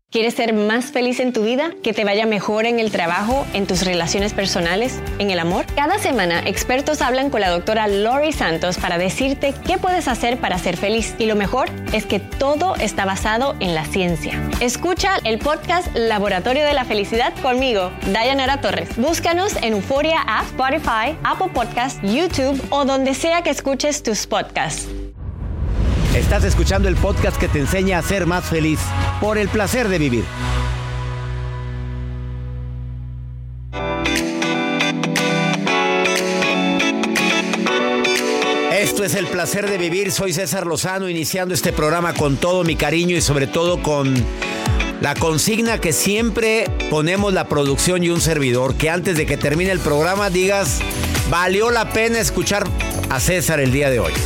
¿Quieres ser más feliz en tu vida? ¿Que te vaya mejor en el trabajo, en tus relaciones personales, en el amor? Cada semana, expertos hablan con la doctora Lori Santos para decirte qué puedes hacer para ser feliz. Y lo mejor es que todo está basado en la ciencia. Escucha el podcast Laboratorio de la Felicidad conmigo, Dayanara Torres. Búscanos en Euforia App, Spotify, Apple Podcasts, YouTube o donde sea que escuches tus podcasts. Estás escuchando el podcast que te enseña a ser más feliz por el placer de vivir. Esto es El Placer de Vivir. Soy César Lozano, iniciando este programa con todo mi cariño y sobre todo con la consigna que siempre ponemos la producción y un servidor, que antes de que termine el programa digas, valió la pena escuchar a César el día de hoy.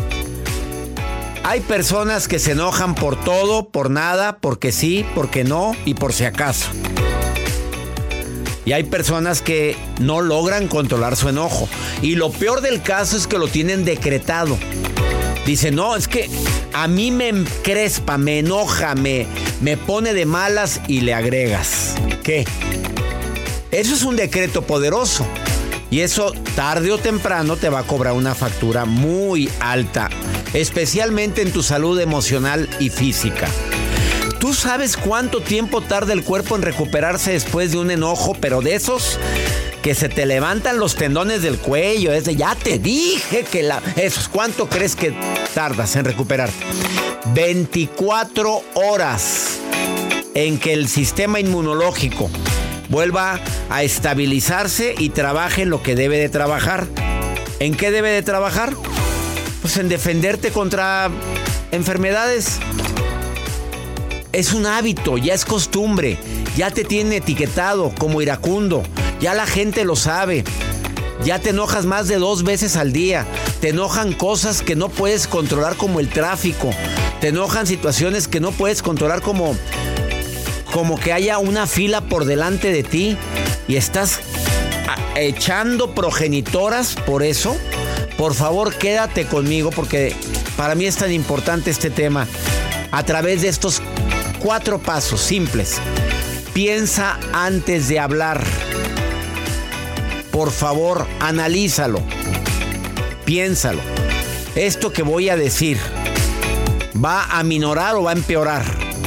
Hay personas que se enojan por todo, por nada, porque sí, porque no y por si acaso. Y hay personas que no logran controlar su enojo. Y lo peor del caso es que lo tienen decretado. Dicen, no, es que a mí me encrespa, me enoja, me pone de malas, y le agregas. ¿Qué? Eso es un decreto poderoso. Y eso tarde o temprano te va a cobrar una factura muy alta, especialmente en tu salud emocional y física. ¿Tú sabes cuánto tiempo tarda el cuerpo en recuperarse después de un enojo, pero de esos que se te levantan los tendones del cuello? Ya te dije que esos, ¿cuánto crees que tardas en recuperarte? 24 horas en que el sistema inmunológico vuelva a estabilizarse y trabaje en lo que debe de trabajar. ¿En qué debe de trabajar? Pues en defenderte contra enfermedades. Es un hábito, ya es costumbre, ya te tienen etiquetado como iracundo, ya la gente lo sabe. Ya te enojas más de 2 veces al día. Te enojan cosas que no puedes controlar, como el tráfico. Te enojan situaciones que no puedes controlar, como que haya una fila por delante de ti y estás echando progenitoras por eso. Por favor, quédate conmigo, porque para mí es tan importante este tema. A través de estos 4 pasos simples. Piensa antes de hablar. Por favor, analízalo. Piénsalo. ¿Esto que voy a decir va a aminorar o va a empeorar?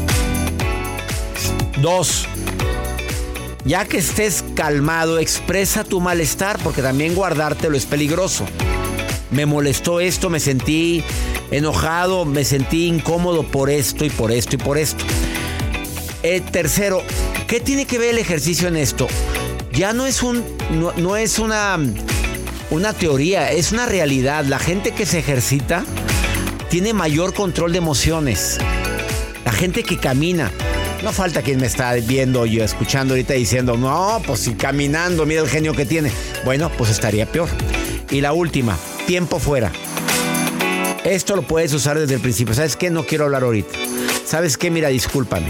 2. Ya que estés calmado, expresa tu malestar, porque también guardártelo es peligroso. Me molestó esto, me sentí enojado, me sentí incómodo por esto y por esto y por esto. 3. ¿Qué tiene que ver el ejercicio en esto? Ya no es una teoría, es una realidad. La gente que se ejercita tiene mayor control de emociones. La gente que camina. No falta quien me está viendo y escuchando ahorita diciendo, no, pues si caminando, mira el genio que tiene. Bueno, pues estaría peor. Y la última, tiempo fuera. Esto lo puedes usar desde el principio. ¿Sabes qué? No quiero hablar ahorita. ¿Sabes qué? Mira, discúlpame.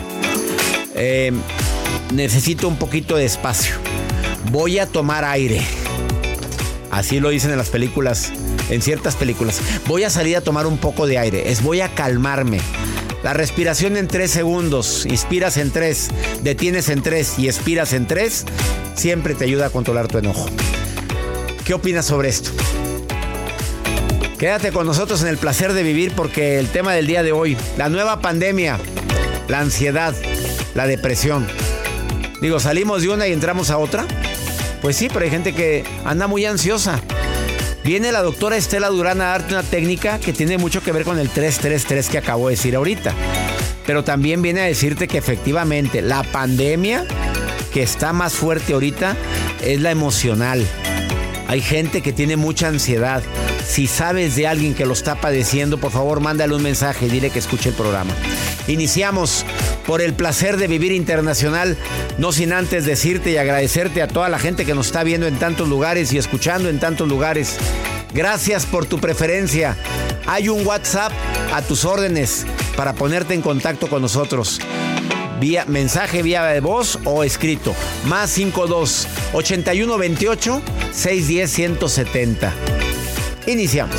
Necesito un poquito de espacio. Voy a tomar aire. Así lo dicen en las películas, en ciertas películas. Voy a salir a tomar un poco de aire. Voy a calmarme. La respiración en 3 segundos. Inspiras en 3, detienes en 3 y expiras en 3. Siempre te ayuda a controlar tu enojo. ¿Qué opinas sobre esto? Quédate con nosotros en El Placer de Vivir, porque el tema del día de hoy, la nueva pandemia, la ansiedad, la depresión. Digo, ¿salimos de una y entramos a otra? Pues sí, pero hay gente que anda muy ansiosa. Viene la doctora Estela Durán a darte una técnica que tiene mucho que ver con el 3-3-3 que acabo de decir ahorita. Pero también viene a decirte que efectivamente la pandemia que está más fuerte ahorita es la emocional. Hay gente que tiene mucha ansiedad. Si sabes de alguien que lo está padeciendo, por favor, mándale un mensaje y dile que escuche el programa. Iniciamos por El Placer de Vivir Internacional, no sin antes decirte y agradecerte a toda la gente que nos está viendo en tantos lugares y escuchando en tantos lugares. Gracias por tu preferencia. Hay un WhatsApp a tus órdenes para ponerte en contacto con nosotros. Vía mensaje, vía de voz o escrito. +52 81 28 610 170. Iniciamos.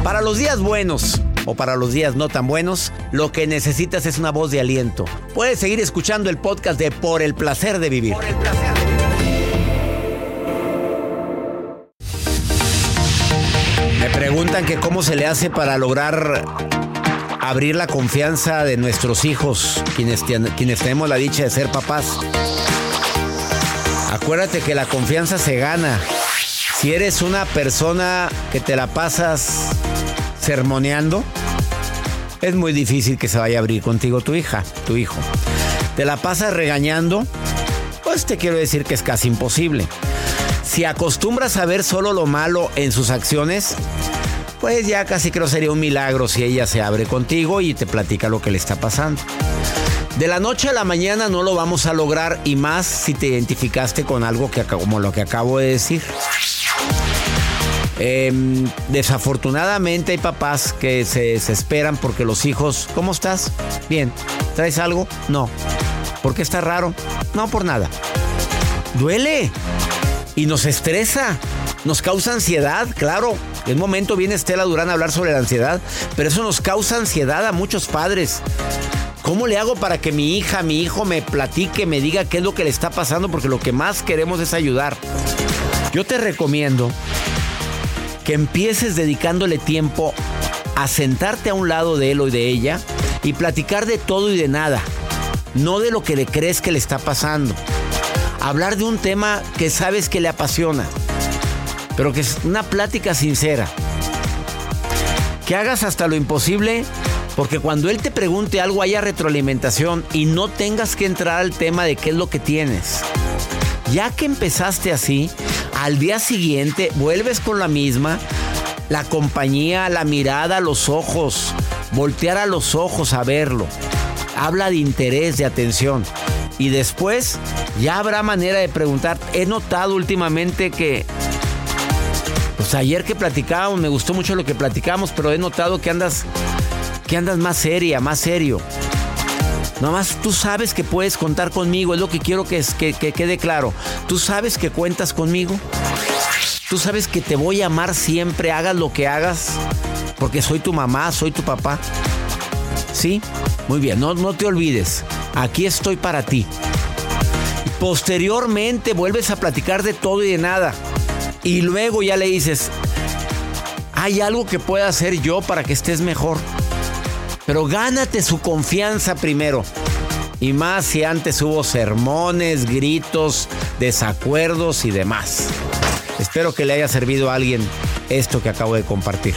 Para los días buenos o para los días no tan buenos, lo que necesitas es una voz de aliento. Puedes seguir escuchando el podcast de Por el Placer de Vivir. Por el placer de vivir. Me preguntan que cómo se le hace para lograr abrir la confianza de nuestros hijos, quienes tenemos la dicha de ser papás. Acuérdate que la confianza se gana. Si eres una persona que te la pasas sermoneando, es muy difícil que se vaya a abrir contigo tu hija, tu hijo. Te la pasas regañando, pues te quiero decir que es casi imposible. Si acostumbras a ver solo lo malo en sus acciones, pues ya casi creo sería un milagro si ella se abre contigo y te platica lo que le está pasando. De la noche a la mañana no lo vamos a lograr, y más si te identificaste con algo como lo que acabo de decir. Desafortunadamente hay papás que se desesperan porque los hijos, ¿cómo estás? Bien. ¿Traes algo? No. ¿Por qué está raro? No, por nada. Duele y nos estresa, nos causa ansiedad, claro. En un momento viene Estela Durán a hablar sobre la ansiedad, pero eso nos causa ansiedad a muchos padres. ¿Cómo le hago para que mi hija, mi hijo me platique, me diga qué es lo que le está pasando? Porque lo que más queremos es ayudar. Yo te recomiendo que empieces dedicándole tiempo a sentarte a un lado de él o de ella y platicar de todo y de nada, no de lo que le crees que le está pasando. Hablar de un tema que sabes que le apasiona, pero que es una plática sincera. Que hagas hasta lo imposible, porque cuando él te pregunte algo haya retroalimentación y no tengas que entrar al tema de qué es lo que tienes. Ya que empezaste así, al día siguiente vuelves con la misma, la compañía, la mirada, los ojos, voltear a los ojos a verlo. Habla de interés, de atención. Y después ya habrá manera de preguntar. He notado últimamente que, pues ayer que platicábamos, me gustó mucho lo que platicamos, pero he notado que andas más seria, más serio. Nomás tú sabes que puedes contar conmigo, es lo que quiero que quede claro. Tú sabes que cuentas conmigo. Tú sabes que te voy a amar siempre, hagas lo que hagas, porque soy tu mamá, soy tu papá. ¿Sí? Muy bien, no te olvides. Aquí estoy para ti. Posteriormente vuelves a platicar de todo y de nada. Y luego ya le dices, ¿hay algo que pueda hacer yo para que estés mejor? Pero gánate su confianza primero. Y más si antes hubo sermones, gritos, desacuerdos y demás. Espero que le haya servido a alguien esto que acabo de compartir.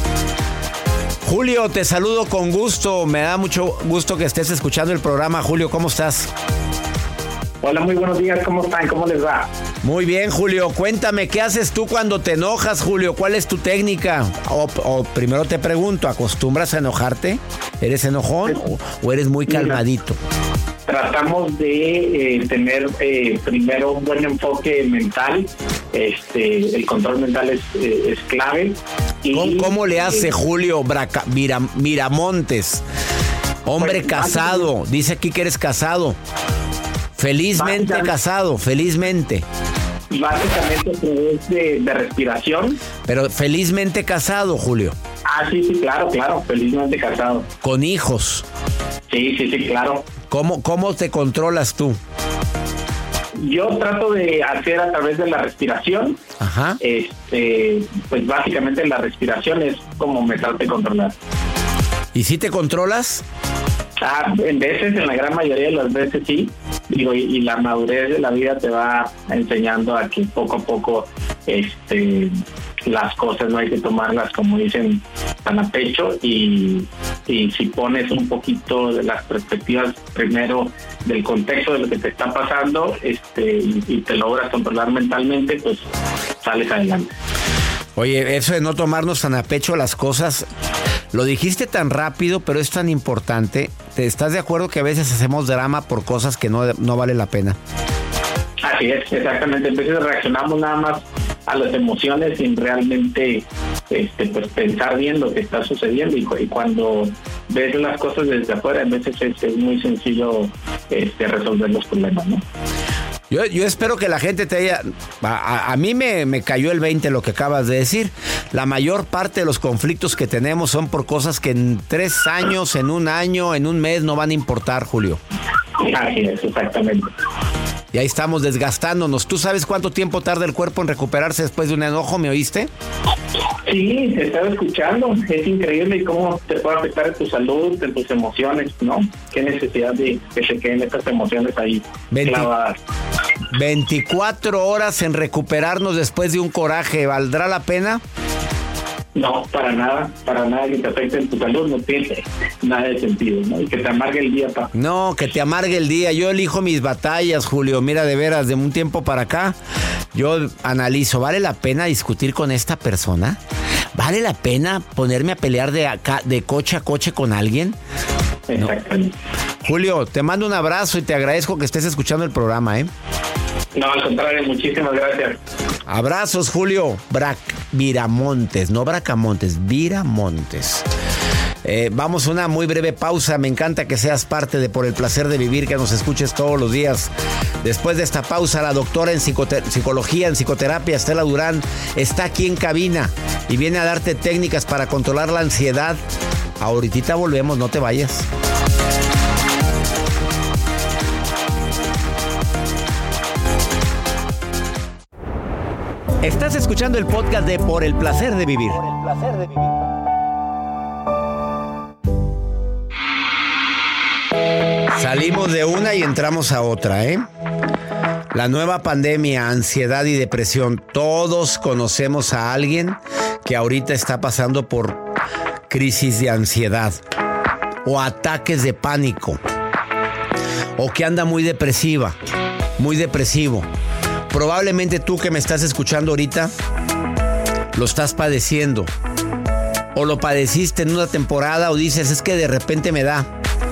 Julio, te saludo con gusto. Me da mucho gusto que estés escuchando el programa. Julio, ¿cómo estás? Hola, muy buenos días. ¿Cómo están? ¿Cómo les va? Muy bien, Julio. Cuéntame, ¿qué haces tú cuando te enojas, Julio? ¿Cuál es tu técnica? O primero te pregunto, ¿acostumbras a enojarte? ¿Eres enojón o eres muy calmadito? Tratamos de tener primero un buen enfoque mental. El control mental es clave. Y, ¿Cómo le hace Julio Miramontes? Hombre pues, casado. Dice aquí que eres casado. Felizmente casado, felizmente. Básicamente a través de respiración. Pero felizmente casado, Julio. Ah, sí, claro, felizmente casado. ¿Con hijos? Sí, claro. ¿Cómo te controlas tú? Yo trato de hacer a través de la respiración. Ajá. Pues básicamente la respiración es como me trato de controlar. ¿Y si te controlas? En veces, en la gran mayoría de las veces sí. Digo, y la madurez de la vida te va enseñando a que poco a poco las cosas no hay que tomarlas, como dicen, tan a pecho, y si pones un poquito de las perspectivas primero del contexto de lo que te está pasando y te logras controlar mentalmente, pues sales adelante. Oye, eso de no tomarnos tan a pecho las cosas, lo dijiste tan rápido, pero es tan importante. ¿Te estás de acuerdo que a veces hacemos drama por cosas que no vale la pena? Así es, exactamente. A veces reaccionamos nada más a las emociones sin realmente pues pensar bien lo que está sucediendo, y cuando ves las cosas desde afuera, a veces es muy sencillo resolver los problemas, ¿no? Yo espero que la gente te haya... A mí me cayó el 20 lo que acabas de decir. La mayor parte de los conflictos que tenemos son por cosas que en 3 años, en 1 año, en 1 mes no van a importar, Julio. Así es, exactamente. Y ahí estamos desgastándonos. ¿Tú sabes cuánto tiempo tarda el cuerpo en recuperarse después de un enojo? ¿Me oíste? Sí, te estaba escuchando. Es increíble cómo te puede afectar en tu salud, en tus emociones, ¿no? Qué necesidad de que se queden estas emociones ahí clavadas. 24 horas en recuperarnos después de un coraje. ¿Valdrá la pena? No, para nada que te afecte en tu salud, no tiene nada de sentido, ¿no? Y que te amargue el día, pa. No, que te amargue el día. Yo elijo mis batallas, Julio. Mira, de veras, de un tiempo para acá, yo analizo, ¿vale la pena discutir con esta persona? ¿Vale la pena ponerme a pelear de coche a coche con alguien? Exactamente. No. Julio, te mando un abrazo y te agradezco que estés escuchando el programa, ¿eh? No, al contrario, muchísimas gracias. Abrazos, Julio. Viramontes, no Bracamontes, Viramontes. Vamos a una muy breve pausa. Me encanta que seas parte de Por el Placer de Vivir, que nos escuches todos los días. Después de esta pausa, la doctora en psicología, en psicoterapia, Estela Durán, está aquí en cabina y viene a darte técnicas para controlar la ansiedad. Ahorita volvemos, no te vayas. Estás escuchando el podcast de Por el Placer de Vivir. Por el Placer de Vivir. Salimos de una y entramos a otra, ¿eh? La nueva pandemia, ansiedad y depresión. Todos conocemos a alguien que ahorita está pasando por crisis de ansiedad o ataques de pánico o que anda muy depresiva, muy depresivo. Probablemente tú que me estás escuchando ahorita lo estás padeciendo o lo padeciste en una temporada o dices, es que de repente me da.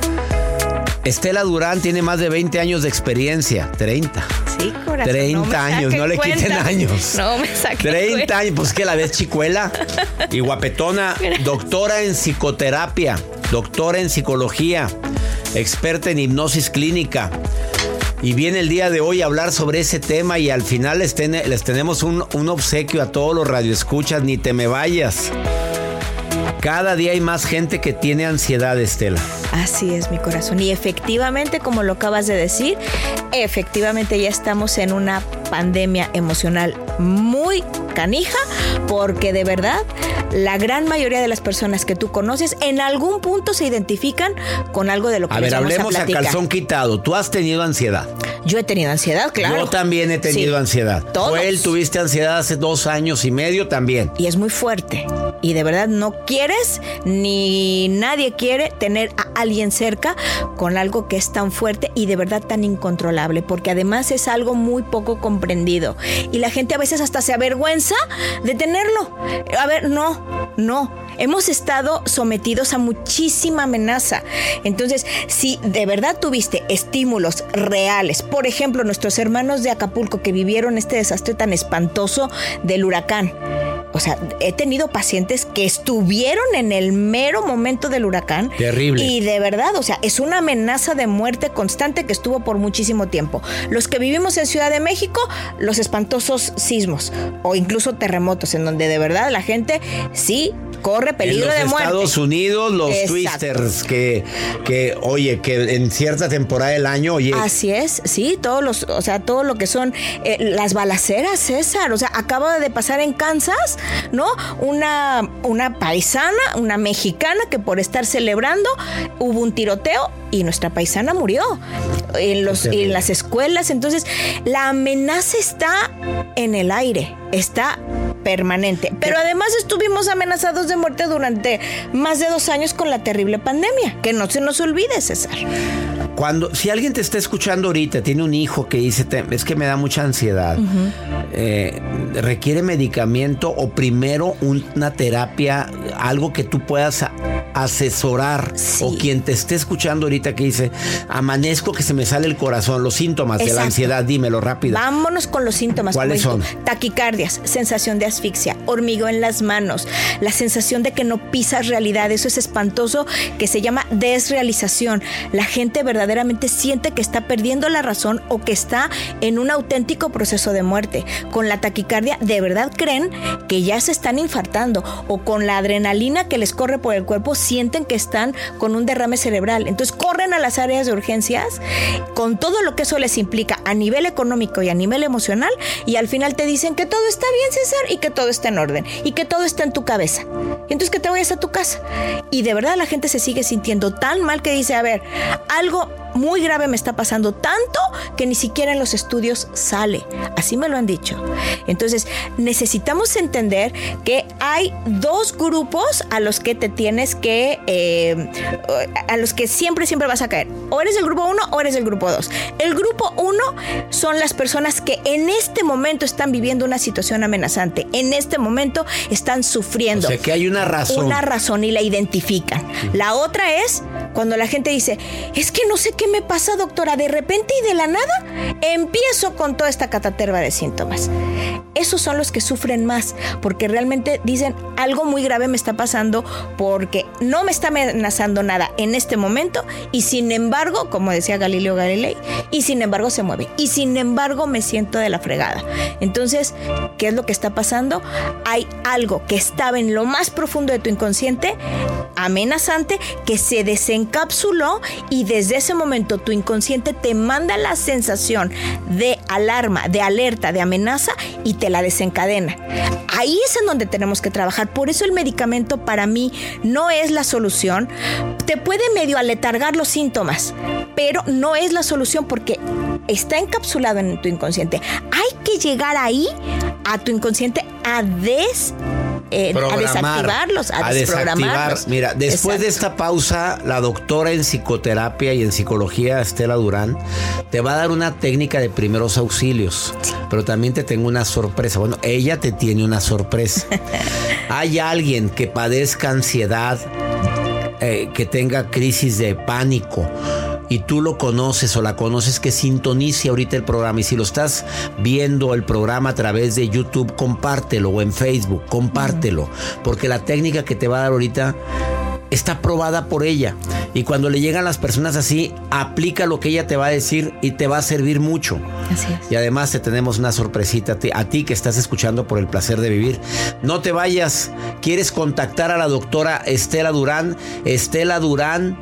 Estela Durán tiene más de 20 años de experiencia. 30. Sí, corazón. 30 años, no le quiten años. No me saquen 30 años, pues que la ves chicuela y guapetona. Doctora en psicoterapia, doctora en psicología, experta en hipnosis clínica. Y viene el día de hoy a hablar sobre ese tema y al final les tenemos un obsequio a todos los radioescuchas. Ni te me vayas. Cada día hay más gente que tiene ansiedad, Estela. Así es, mi corazón. Y efectivamente, como lo acabas de decir, efectivamente ya estamos en una pandemia emocional muy canija, porque de verdad la gran mayoría de las personas que tú conoces en algún punto se identifican con algo de lo que les vamos a platicar. A ver, hablemos a calzón quitado. ¿Tú has tenido ansiedad? Yo he tenido ansiedad, claro. Yo también he tenido ansiedad. Todos. Joel, tuviste ansiedad hace 2 años y medio también. Y es muy fuerte. Y de verdad no quieres, ni nadie quiere tener a alguien cerca con algo que es tan fuerte y de verdad tan incontrolable, porque además es algo muy poco comprendido. Y la gente a veces hasta se avergüenza de tenerlo. A ver, no. Hemos estado sometidos a muchísima amenaza. Entonces, si de verdad tuviste estímulos reales, por ejemplo, nuestros hermanos de Acapulco que vivieron este desastre tan espantoso del huracán. O sea, he tenido pacientes que estuvieron en el mero momento del huracán. Terrible. Y de verdad, o sea, es una amenaza de muerte constante que estuvo por muchísimo tiempo. Los que vivimos en Ciudad de México, los espantosos sismos o incluso terremotos, en donde de verdad la gente sí corre peligro de muerte. En los Estados Unidos, los Exacto. twisters que en cierta temporada del año, Así es, sí, todo lo que son las balaceras, César. O sea, acaba de pasar en Kansas, ¿no? Una paisana, una mexicana que por estar celebrando hubo un tiroteo y nuestra paisana murió en las escuelas. Entonces, la amenaza está en el aire, está permanente. Pero además estuvimos amenazados de muerte durante más de 2 años con la terrible pandemia. Que no se nos olvide, César. Si alguien te está escuchando ahorita, tiene un hijo que dice, es que me da mucha ansiedad, ¿requiere medicamento o primero una terapia, algo que tú puedas asesorar, o quien te esté escuchando ahorita que dice, amanezco que se me sale el corazón, los síntomas de la ansiedad, dímelo rápido. Vámonos con los síntomas. ¿Cuáles son? Taquicardias, sensación de asfixia, hormigueo en las manos, la sensación de que no pisas realidad, eso es espantoso, que se llama desrealización. La gente verdaderamente siente que está perdiendo la razón o que está en un auténtico proceso de muerte. Con la taquicardia, de verdad creen que ya se están infartando, o con la adrenalina que les corre por el cuerpo sienten que están con un derrame cerebral. Entonces corren a las áreas de urgencias con todo lo que eso les implica a nivel económico y a nivel emocional, y al final te dicen que todo está bien, César, y que todo está en orden y que todo está en tu cabeza. Y entonces que te vayas a tu casa. Y de verdad la gente se sigue sintiendo tan mal que dice, a ver, algo muy grave me está pasando, tanto que ni siquiera en los estudios sale. Así me lo han dicho. Entonces, necesitamos entender que hay dos grupos a los que te tienes que, a los que siempre vas a caer. O eres del grupo 1 o eres del grupo 2. El grupo 1 son las personas que en este momento están viviendo una situación amenazante. En este momento están sufriendo. O sea, que hay una razón. Una razón y la identifican. La otra es cuando la gente dice, es que no sé qué me pasa, doctora, de repente y de la nada empiezo con toda esta cataterva de síntomas. Esos son los que sufren más, porque realmente dicen, algo muy grave me está pasando porque no me está amenazando nada en este momento, y sin embargo, como decía Galileo Galilei, y sin embargo se mueve, y sin embargo me siento de la fregada. Entonces, ¿qué es lo que está pasando? Hay algo que estaba en lo más profundo de tu inconsciente, amenazante, que se desencapsuló, y desde ese momento tu inconsciente te manda la sensación de alarma, de alerta, de amenaza, y te la desencadena. Ahí es en donde tenemos que trabajar. Por eso el medicamento para mí no es la solución. Te puede medio aletargar los síntomas, pero no es la solución porque está encapsulado en tu inconsciente. Hay que llegar ahí a tu inconsciente a desactivarlos, a desprogramarlos. Mira, después de esta pausa, la doctora en psicoterapia y en psicología, Estela Durán, te va a dar una técnica de primeros auxilios. Sí. Pero también te tengo una sorpresa. Bueno, ella te tiene una sorpresa. Hay alguien que padezca ansiedad, que tenga crisis de pánico, y tú lo conoces o la conoces, que sintonice ahorita el programa. Y si lo estás viendo el programa a través de YouTube, compártelo, o en Facebook, compártelo. Porque la técnica que te va a dar ahorita está probada por ella. Y cuando le llegan las personas así, aplica lo que ella te va a decir y te va a servir mucho. Así es. Y además te tenemos una sorpresita a ti que estás escuchando por el placer de vivir. No te vayas. ¿Quieres contactar a la doctora Estela Durán? Estela Durán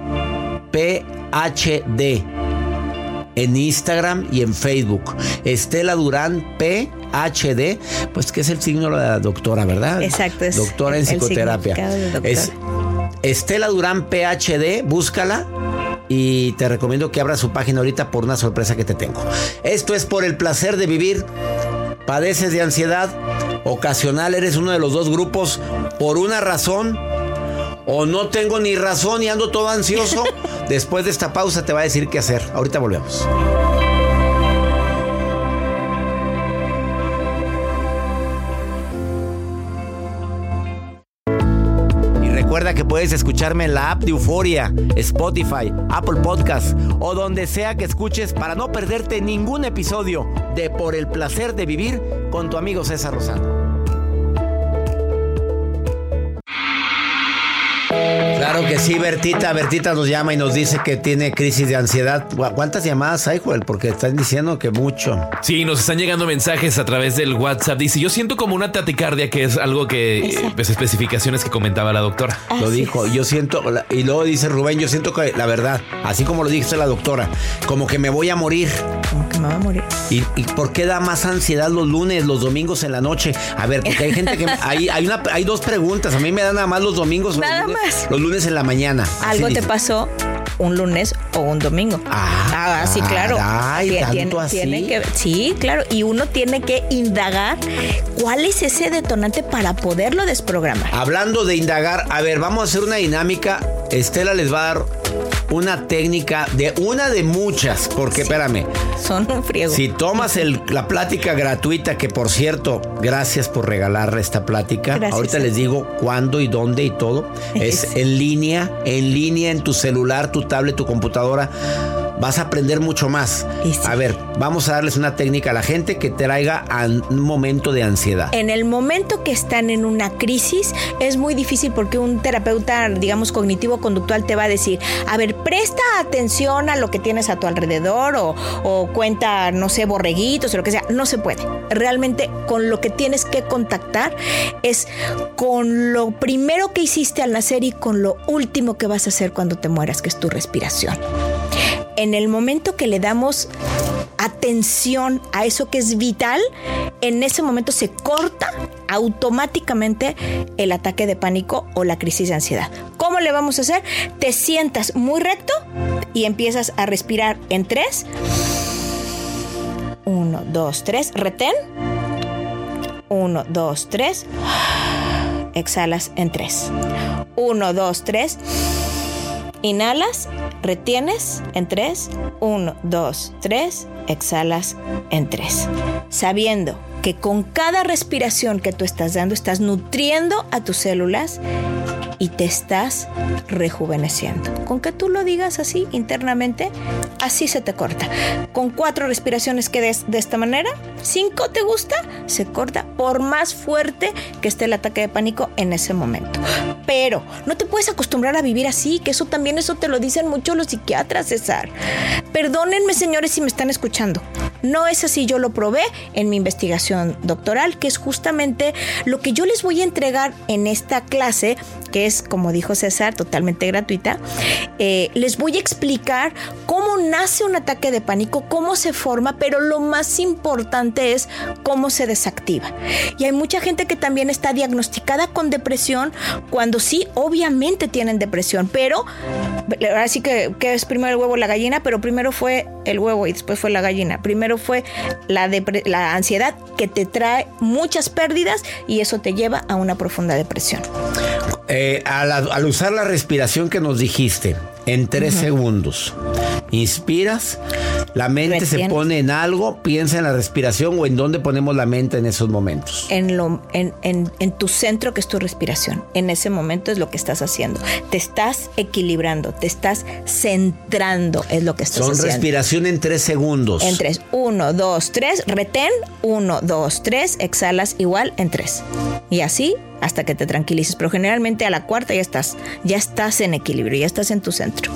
PhD en Instagram y en Facebook. Estela Durán PhD, pues que es el signo de la doctora, ¿verdad? Exacto. Es doctora en psicoterapia. Es Estela Durán PhD, búscala. Y te recomiendo que abras su página ahorita por una sorpresa que te tengo. Esto es Por el Placer de Vivir. ¿Padeces de ansiedad ocasional? ¿Eres uno de los dos grupos por una razón? ¿O no tengo ni razón y ando todo ansioso? Después de esta pausa te va a decir qué hacer. Ahorita volvemos. Recuerda que puedes escucharme en la app de Euforia, Spotify, Apple Podcast o donde sea que escuches, para no perderte ningún episodio de Por el Placer de Vivir con tu amigo César Lozano. Claro que sí, Bertita nos llama y nos dice que tiene crisis de ansiedad. ¿Cuántas llamadas hay, Joel? Porque están diciendo que mucho. Sí, nos están llegando mensajes a través del WhatsApp. Dice, yo siento como una taquicardia, que es algo que, pues, especificaciones que comentaba la doctora. Lo dijo, yo siento, y luego dice Rubén, yo siento que, la verdad, así como lo dice la doctora, como que me voy a morir. Como que me voy a morir. ¿Y por qué da más ansiedad los lunes, los domingos en la noche? A ver, porque hay gente que... hay dos preguntas. A mí me dan nada más los domingos. Nada más. Los lunes en la mañana. Algo te pasó un lunes o un domingo. Sí, claro. ¿Tanto así? Sí, claro. Y uno tiene que indagar cuál es ese detonante para poderlo desprogramar. Hablando de indagar, a ver, vamos a hacer una dinámica. Estela les va a dar una técnica de una de muchas, porque espérame. Son un friego. Si tomas la plática gratuita, que por cierto, gracias por regalar esta plática. Gracias. Ahorita les digo cuándo y dónde y todo. Es en línea, en tu celular, tu tablet, tu computadora. Vas a aprender mucho más. Sí. A ver, vamos a darles una técnica a la gente que traiga a un momento de ansiedad. En el momento que están en una crisis, es muy difícil porque un terapeuta, digamos, cognitivo-conductual te va a decir, a ver, presta atención a lo que tienes a tu alrededor o cuenta, no sé, borreguitos o lo que sea. No se puede. Realmente con lo que tienes que contactar es con lo primero que hiciste al nacer y con lo último que vas a hacer cuando te mueras, que es tu respiración. En el momento que le damos atención a eso que es vital, en ese momento se corta automáticamente el ataque de pánico o la crisis de ansiedad. ¿Cómo le vamos a hacer? Te sientas muy recto y empiezas a respirar en 3. 1, 2, 3. Retén. 1, 2, 3. Exhalas en 3. 1, 2, 3. Inhalas, retienes en 3, 1, 2, 3, exhalas en 3. Sabiendo que con cada respiración que tú estás dando, estás nutriendo a tus células y te estás rejuveneciendo. Con que tú lo digas así internamente, así se te corta. Con 4 respiraciones que des de esta manera, 5 te gusta, se corta por más fuerte que esté el ataque de pánico en ese momento. Pero no te puedes acostumbrar a vivir así, que eso te lo dicen mucho los psiquiatras, César. Perdónenme, señores, si me están escuchando. No es así, yo lo probé en mi investigación doctoral, que es justamente lo que yo les voy a entregar en esta clase, que es, como dijo César, totalmente gratuita. Les voy a explicar cómo nace un ataque de pánico, cómo se forma, pero lo más importante es cómo se desactiva. Y hay mucha gente que también está diagnosticada con depresión, cuando sí, obviamente tienen depresión, pero ahora sí que es primero el huevo o la gallina, pero primero fue el huevo y después fue la gallina. Primero fue la ansiedad, que te trae muchas pérdidas y eso te lleva a una profunda depresión. Al usar la respiración que nos dijiste, en 3 segundos, inspiras, la mente se pone en algo, piensa en la respiración, o en dónde ponemos la mente en esos momentos. En tu centro, que es tu respiración. En ese momento es lo que estás haciendo. Te estás equilibrando, te estás centrando, es lo que estás haciendo. Son respiración en 3 segundos. En 3, 1, 2, 3, retén, 1, 2, 3, exhalas igual en 3. Y así hasta que te tranquilices, pero generalmente a la cuarta ya estás en equilibrio, ya estás en tu centro.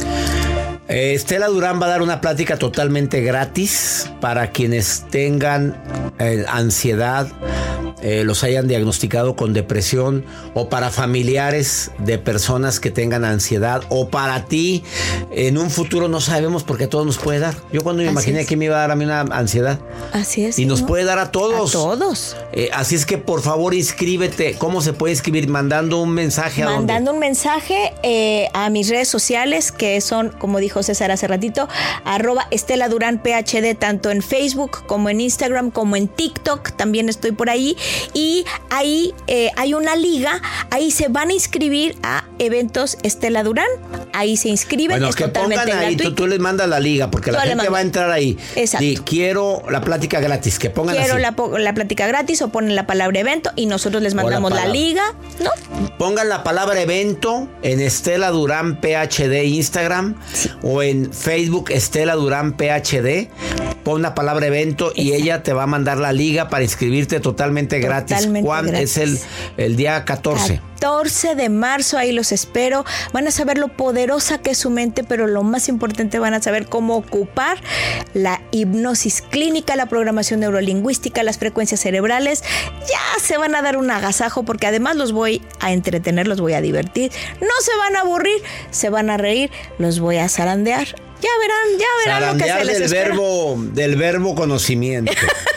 Estela Durán va a dar una plática totalmente gratis para quienes tengan ansiedad, los hayan diagnosticado con depresión, o para familiares de personas que tengan ansiedad, o para ti en un futuro, no sabemos, porque a todos nos puede dar. Yo cuando me imaginé que me iba a dar a mí una ansiedad. Así es. Y nos puede dar a todos. A todos. Así es que por favor inscríbete. ¿Cómo se puede inscribir? Mandando un mensaje. Mandando un mensaje a mis redes sociales, que son, como dijo César hace ratito, @Estela Durán PhD, tanto en Facebook como en Instagram como en TikTok, también estoy por ahí. Y ahí hay una liga, ahí se van a inscribir a eventos Estela Durán, ahí se inscriben. Bueno, es que totalmente pongan ahí, gratuito. tú les mandas la liga, porque la gente va a entrar ahí. Exacto. Y quiero la plática gratis, que pongan quiero así. la plática gratis, o ponen la palabra evento y nosotros les mandamos la liga, ¿no? Pongan la palabra evento en Estela Durán PhD Instagram, o en Facebook Estela Durán PhD. Pon la palabra evento y ella te va a mandar la liga para inscribirte totalmente gratis. ¿Cuándo es el día 14? 14 de marzo, ahí los espero. Van a saber lo poderosa que es su mente, pero lo más importante, van a saber cómo ocupar la hipnosis clínica, la programación neurolingüística, las frecuencias cerebrales. Ya se van a dar un agasajo, porque además los voy a entretener, los voy a divertir. No se van a aburrir, se van a reír, los voy a zarandear. Ya verán lo que se les espera. Del verbo conocimiento.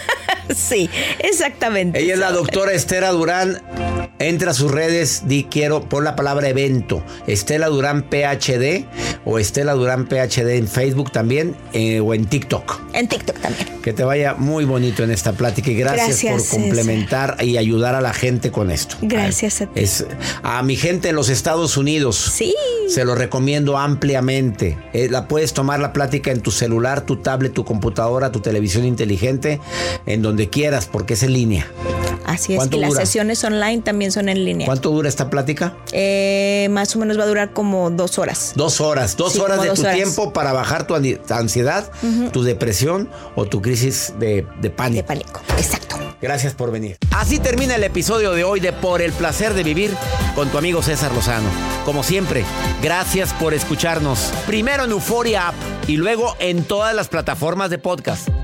Sí, exactamente. Ella es la doctora Estela Durán. Entra a sus redes, quiero, pon la palabra evento. Estela Durán PhD. o Estela Durán PhD en Facebook también o en TikTok. En TikTok también. Que te vaya muy bonito en esta plática y gracias por complementar y ayudar a la gente con esto. Gracias a ti. A mi gente en los Estados Unidos. Sí. Se lo recomiendo ampliamente. La puedes tomar la plática en tu celular, tu tablet, tu computadora, tu televisión inteligente, en donde quieras, porque es en línea. Así es. Y las sesiones online también son en línea. ¿Cuánto dura esta plática? Más o menos va a durar como 2 horas. 2 horas. 2 horas de tu tiempo para bajar tu ansiedad, tu depresión o tu crisis de pánico. De pánico, exacto. Gracias por venir. Así termina el episodio de hoy de Por el Placer de Vivir con tu amigo César Lozano. Como siempre, gracias por escucharnos. Primero en Euforia App y luego en todas las plataformas de podcast.